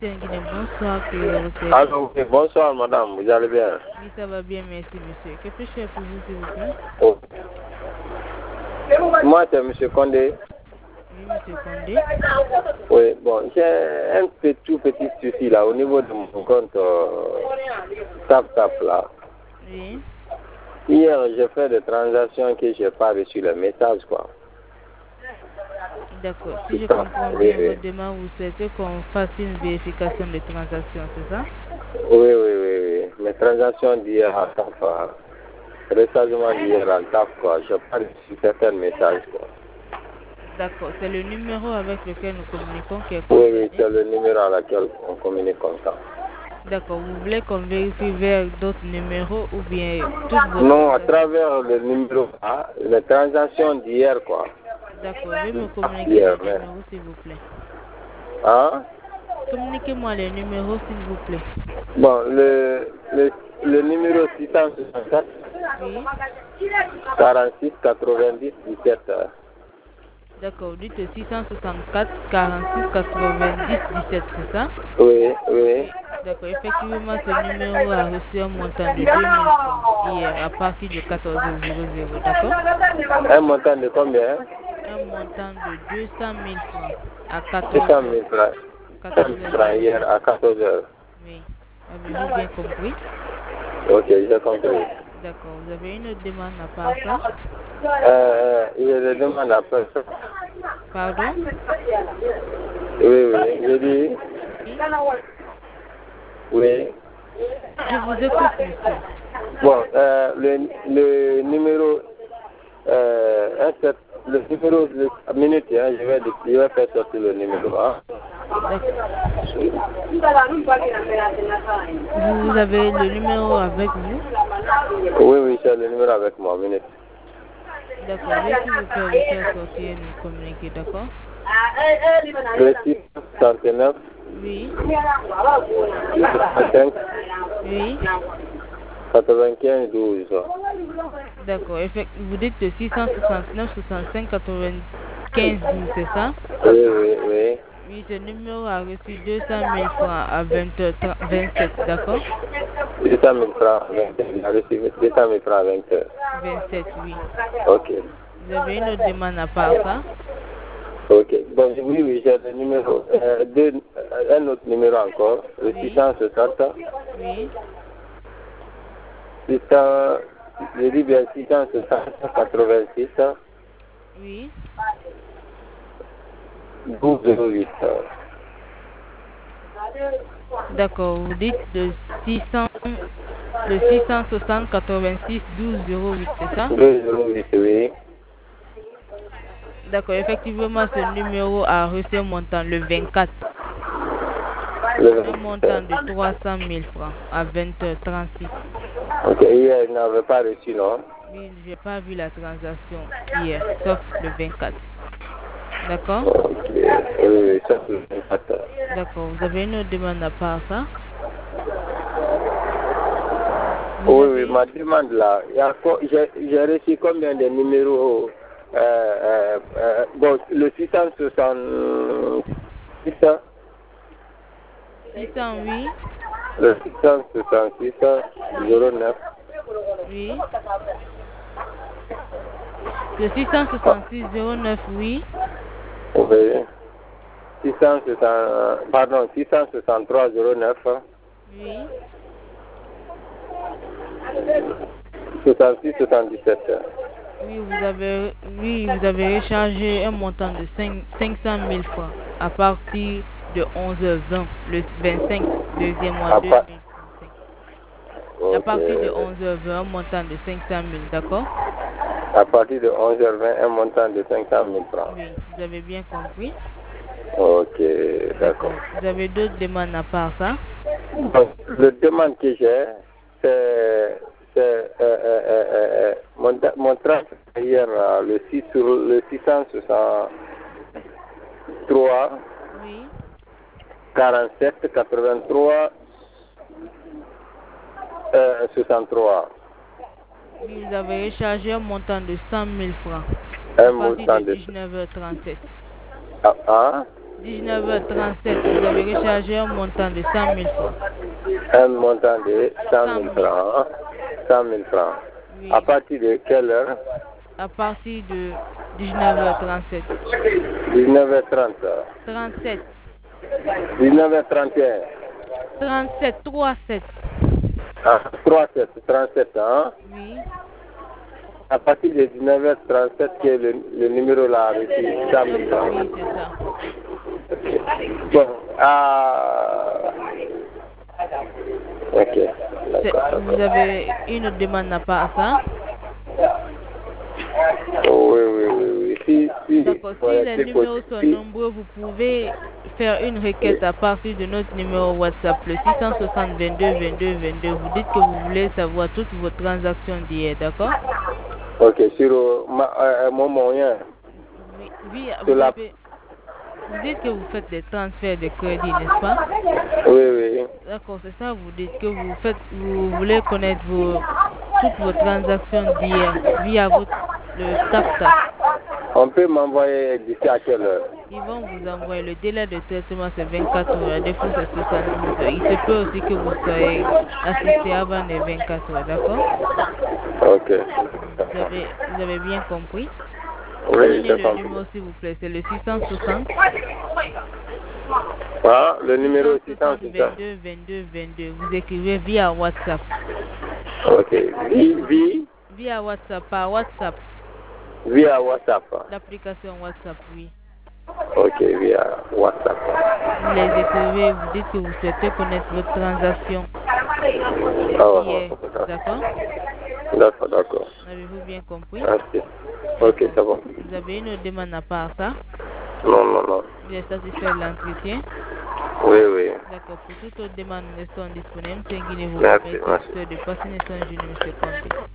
Guinée, bonsoir, que c'est. Allô, oui, bonsoir madame, vous allez bien? Oui, ça va bien, merci monsieur. Que puis-je faire pour vous, s'il vous plaît? Oh. Moi, c'est monsieur Condé. Oui, monsieur Condé. Oui, bon, j'ai un tout petit souci là au niveau de mon compte TapTap là. Oui. Hier, j'ai fait des transactions que je n'ai pas reçu le message quoi. D'accord. Si je comprends Oui, bien oui. votre demande, vous souhaitez qu'on fasse une vérification des transactions, c'est ça? Oui. Mes transactions d'hier à TAP, récemment d'hier à TAP quoi, je n'ai pas reçu certains messages quoi. D'accord. C'est le numéro avec lequel nous communiquons qui est Oui, concerné. c'est le numéro à laquelle on communique comme ça. D'accord. Vous voulez qu'on vérifie vers d'autres numéros ou bien toutes vos Non, à transactions? travers le numéro A, les transactions d'hier, quoi. D'accord. Veuillez me communiquer Hier, le mais. numéro, s'il vous plaît. Hein? Communiquez-moi le numéro, s'il vous plaît. Bon, le numéro 664 Oui. 46 90 17. D'accord. Dites 664 46 90 17, c'est ça? Oui. Oui, d'accord. Effectivement, ce numéro a reçu un montant de 2 000 francs hier à partir de 14h00, d'accord? Un montant de combien? Un montant de 200 000 francs à 200 14h, 000 francs. 200 000 francs hier 14h00. à 14 heures. Oui. Avez-vous bien compris? Ok, j'ai compris. D'accord. Vous avez une autre demande à part ça? Je le demande à personne. Pardon? Oui, je dis, Oui. oui. Je vous écoute, monsieur. Bon, le numéro, le numéro de minute, hein, je vais faire sortir le numéro. Hein. D'accord. Vous avez le numéro avec vous? Oui, c'est le numéro avec moi, minute. D'accord. Veuillez s'il vous plaît le faire sortir et nous communiquer, d'accord? Le 669 Oui. 65 Oui. 95 12. D'accord. Vous dites de 669 65 95 12, c'est ça? Oui. Oui, ce numéro a reçu 200 000 francs à 27, d'accord? 200 000 francs, 20 heures. Il a reçu 200 000 francs, 20 heures. 27, oui. Ok. Vous avez une autre demande à part ça? Ok. Bon, oui, j'ai le numéro. Un autre numéro encore, le Oui. 660. Oui. 600, je dis bien 660, 86, Oui. 1208. D'accord. Vous dites le 660 86 12 08, c'est ça? 1208, oui. D'accord. Effectivement, ce numéro a reçu un montant le 24. Le Un 24. montant de 300 000 francs à 20h36. Ok, hier, il n'avait pas reçu, non? Oui, j'ai pas vu la transaction hier, sauf le 24. D'accord? Ok, oui, ça c'est le 24. D'accord. Vous avez une autre demande à part ça? Vous Oui, avez... ma demande là, j'ai reçu combien de numéros? Bon, le 666, 608? le 666 09. Oui. Le 666 09, oui. Oui. 663 09 Oui. 66 77. Oui, vous avez rechargé un montant de 500 000 francs à partir de 11h20, le 25, deuxième mois À part- 2025. À Ok. partir de 11h20, un montant de 500 000, d'accord? À partir de 11h20, un montant de 500 000 francs. Oui, vous avez bien compris. Ok, d'accord. D'accord. Vous avez d'autres demandes à part ça? Donc, le demande que j'ai, c'est mon transfert hier, le 663 Oui. 47 83 63. Oui, vous avez rechargé un montant de 100 000 francs à Un partir de montant de 19h37. ah, 19h37, vous avez rechargé un montant de 100 000 francs. Un montant de 100 000 francs. 100 000 francs. Oui. À partir de quelle heure? À partir de 19h37. 19h30. 37. 19h31. 37, 37. Ah, 37, hein? Oui. À partir de 19h37, qui est le numéro là reçu. 100 000 francs. Oui, c'est ça. Bon, ok. Vous avez une autre demande à part ça? Oui. D'accord. Si les numéros sont nombreux, vous pouvez faire une requête à partir de notre numéro WhatsApp, le 660 22 22 22. Vous dites que vous voulez savoir toutes vos transactions d'hier, d'accord? Ok, sur mon moyen. Oui, vous dites que vous faites des transferts de crédit, n'est-ce pas? Oui. D'accord, c'est ça, vous dites que vous voulez connaître toutes vos transactions d'hier via le TapTap. On peut m'envoyer d'ici à quelle heure? Ils vont vous envoyer. Le délai de traitement, c'est 24 heures. À défaut, c'est 72 heures. Il se peut aussi que vous soyez assisté avant les 24 heures, d'accord? Ok. Vous avez bien compris? Oui, Prenez j'ai le compris. numéro, s'il vous plaît. C'est le 660. Ah, le numéro 660 660. 22 22 22. Vous écrivez via WhatsApp. Ok. Via WhatsApp, par WhatsApp. Via WhatsApp. L'application WhatsApp, oui. Ok, via WhatsApp. Vous les écrivez, vous dites que vous souhaitez connaître votre transaction. D'accord? D'accord. Avez-vous bien compris? Merci. Ok, c'est bon. Vous avez une autre demande à part ça? Non. Vous êtes satisfait de l'entretien? Oui. D'accord. Pour toute autre demande, nous restons disponibles. C'est Guinée, vous Merci. permettez de passer une journée, M. Comte.